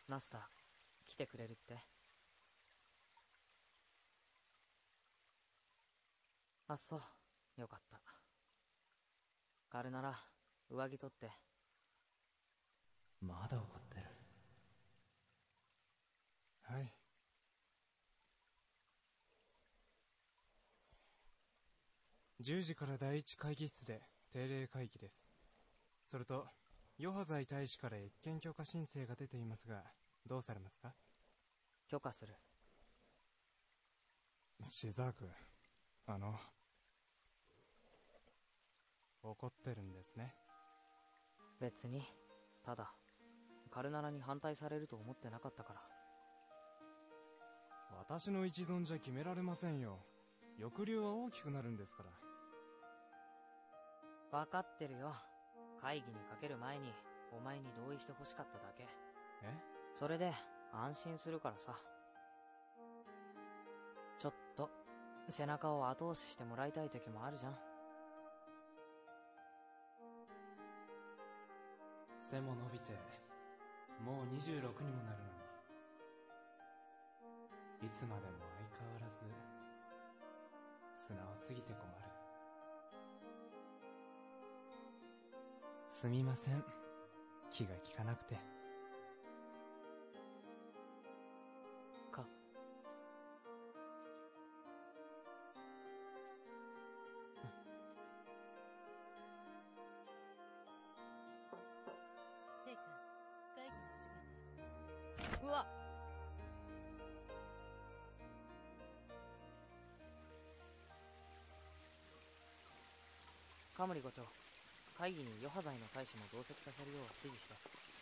ナスター、来てくれるって。あっそう、よかった。カルナラ、上着取って。 まだ怒ってる。 はい。10時から第一会議室で定例会議です。それと、ヨハザイ大使から越見許可申請が出ていますが、どうされますか？ 許可する。 シザーク、怒ってるんですね。 別に、ただ、カルナラに反対されると思ってなかったから。 私の一存じゃ決められませんよ。抑留は大きくなるんですから。 わかってるよ。会議にかける前に、お前に同意して欲しかっただけ。 え？ それで、安心するからさ。ちょっと、背中を後押ししてもらいたい時もあるじゃん。 背も伸びて、もう26にもなるのに、いつまでも相変わらず、素直すぎて困る。 すみません。気が利かなくて。 陛下、会議の時間です。 うわっ！カムリ伍長、会議にヨハザイの大使も同席させるよう指示して。